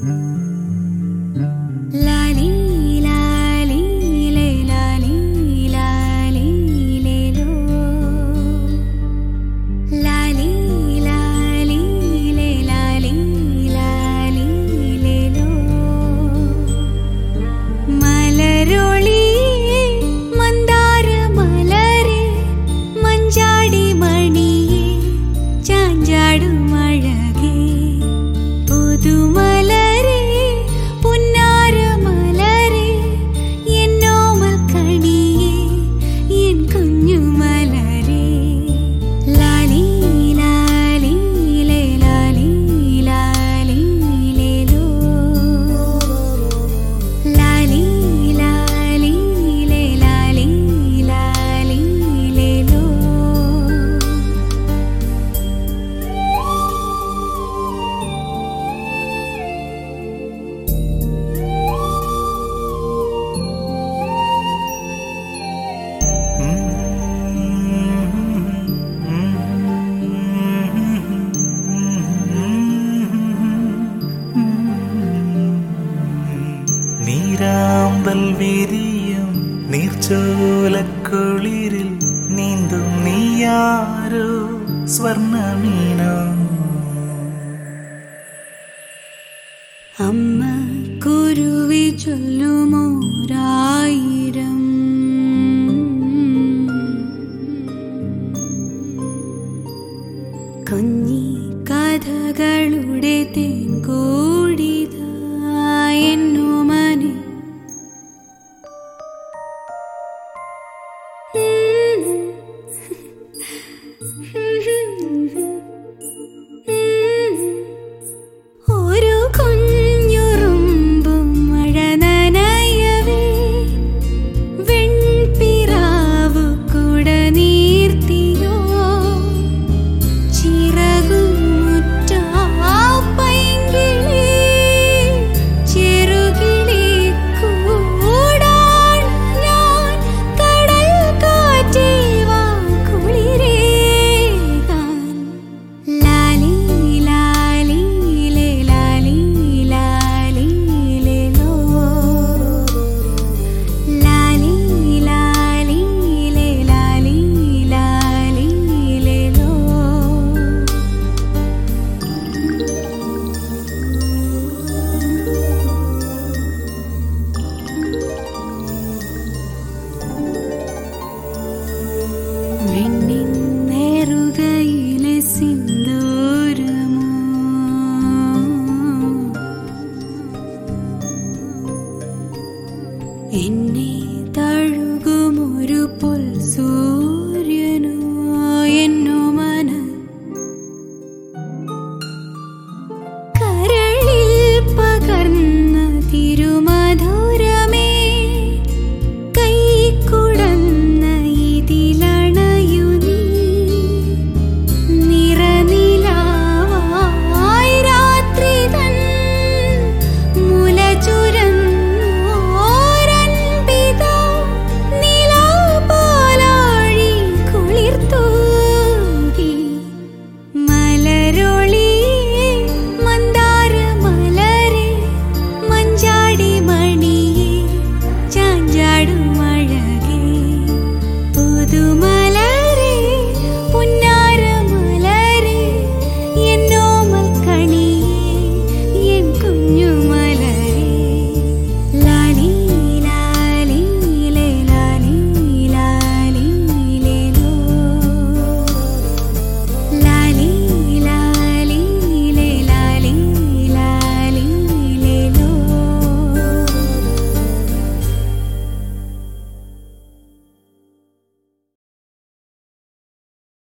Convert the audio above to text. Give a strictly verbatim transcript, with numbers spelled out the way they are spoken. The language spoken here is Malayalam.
ലാലി ലാലി ലേ ലാലി ലാലി ലേ ലോ ലാലി ലാലി ലേ ലാലി ലാലി ലേ ലോ മലരൊളി മന്ദാര മലരെ മഞ്ചാടി മണിയെ ചാഞ്ചാടും അഴകേ പുതുമലരെ പുന്നാര മലരെ എന്നോമൽ കണിയെ എൻ കുഞ്ഞു മലരെ ലാലി ലാലി ലേ ലാലി ലാലി ലേ ലോ ലാലി ലാലി ലേ ലാലി ലാലി ലേ ലോ നീരാമ്പൽ വിരിയും നീർച്ചോലക്കുളിരിൽ നീന്തും നീയാരോ സ്വർണ്ണമീനോ അമ്മ കുരുവി ചൊല്ലുമോരായിരം കുഞ്ഞി കഥകളുടെ തേൻകൂടിതായെന്നു മനെ ഒരു കുഞ്ഞുറുമ്പും മഴ നനയവേ വെൺപിറാവു കുട നീർത്തിയോ ചിറകുമുറ്റ പൈങ്കിളി ചെറുകിളി കൂടാൻ ഞാൻ കടൽ കാറ്റേ വാ കുളിരേകാൻ ലാലി ലാലി ലേ ലാലി ലാലി ലേ ലോ ലാലി ലാലി ലേ ലാലി ലാലി ലേ ലോ വെണ്ണിൻ നേറുകയിലെ സിന്ദൂരമോ എന്നെ